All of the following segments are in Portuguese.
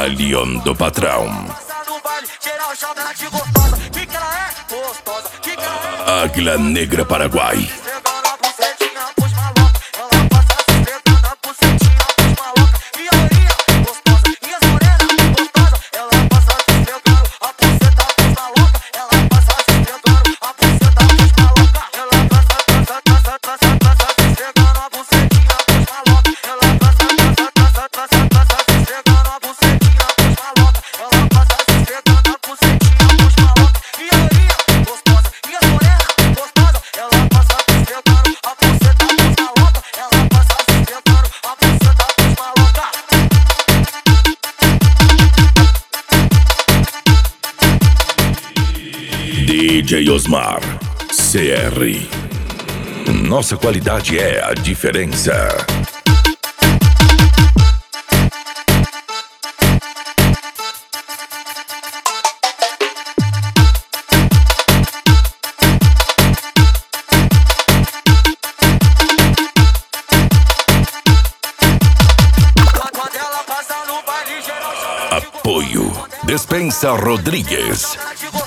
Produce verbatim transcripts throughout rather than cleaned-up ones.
Camaleão do Patrão. Águia Negra Paraguai. D J Osmar, C R. Nossa qualidade é a diferença. Apoio Despensa Rodrigues.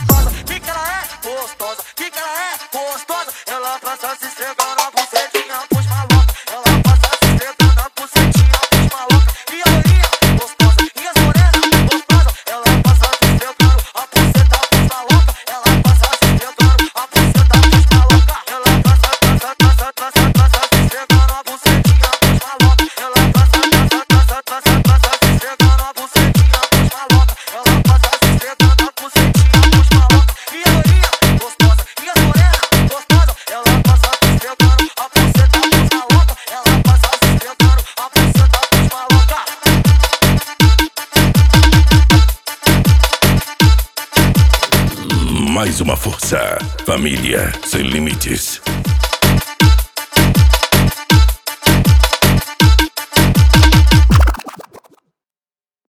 Ela passa se esfregando a bucetinha pros malocos. Ela passa se esfregando a bucetinha pros malocos. E aí, gostosa, e as morenas gostosas. Ela passa se esfregando a buceta pros malocos. Ela passa se esfregando a buceta pros malocos. Ela passa, passa, passa, passa, passa se esfregando a bucetinha pros malocos. Ela passa, passa, passa, passa, passa se esfregando a bucetinha pros malocos. Ela passa se esfregando a bucetinha pros malocos. E aí, gostosa, e as morenas gostosas. Ela passa se esfregando a buceta pros malocos. Ela passa se esfregando a buceta pros malocos. Mais uma força. Família sem limites.